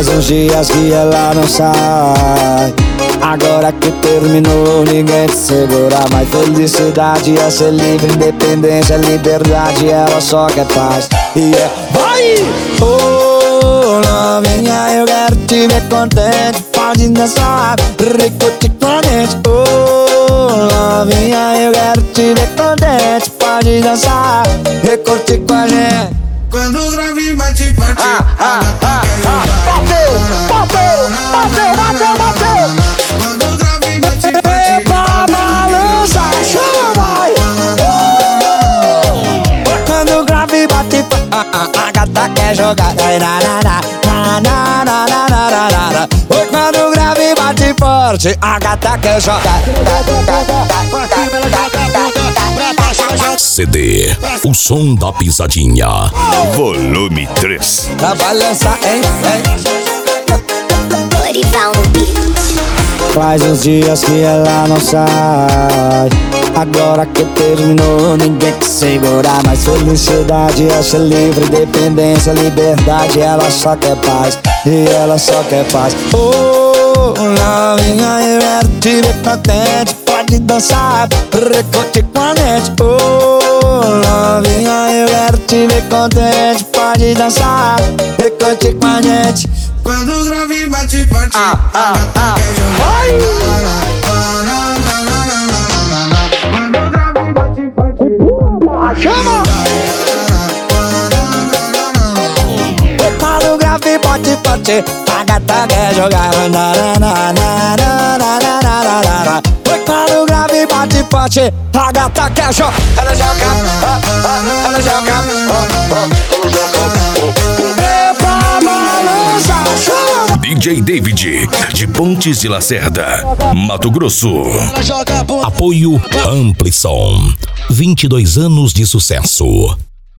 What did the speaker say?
Faz uns dias que ela não sai. Agora que terminou, ninguém te segura mais. Felicidade é ser livre, independência, liberdade. Ela só quer paz. E vai! Oh, novinha, eu quero te ver contente. Pode dançar, ricote com a gente. Oh, novinha, eu quero te ver contente. Pode dançar, ricote com a gente. Quando o grave bate, bate. Bateu, bateu, bateu, bateu, bateu. Quando o grave bate, bate. Epa, balança, chama, vai. Quando o grave bate, a gata quer jogar. Oi, quando o grave bate forte, a gata quer jogar. CD, o som da pisadinha. Volume 3. Pra balançar, hein, hein. Faz uns dias que ela não sai. Agora que terminou, ninguém te segura mais. Felicidade é ser livre, independência, liberdade. Ela só quer paz, e ela só quer paz. Oh, novinha, eu quero te ver contente. Pode dançar, recote com a gente. Oh, novinha, eu quero te ver contente. Pode dançar, recote com a gente. Quando o grave bate, bate. Vai! Quando o grave bate, bate. Chama! Quando o grave bate, bate, a gata quer jogar. Quando o grave bate, bate, a gata quer jogar. Ela joga, ela joga. Epa, balança, chama! DJ David, de Pontes de Lacerda, Mato Grosso. Apoio Amplissom. 22 anos de sucesso.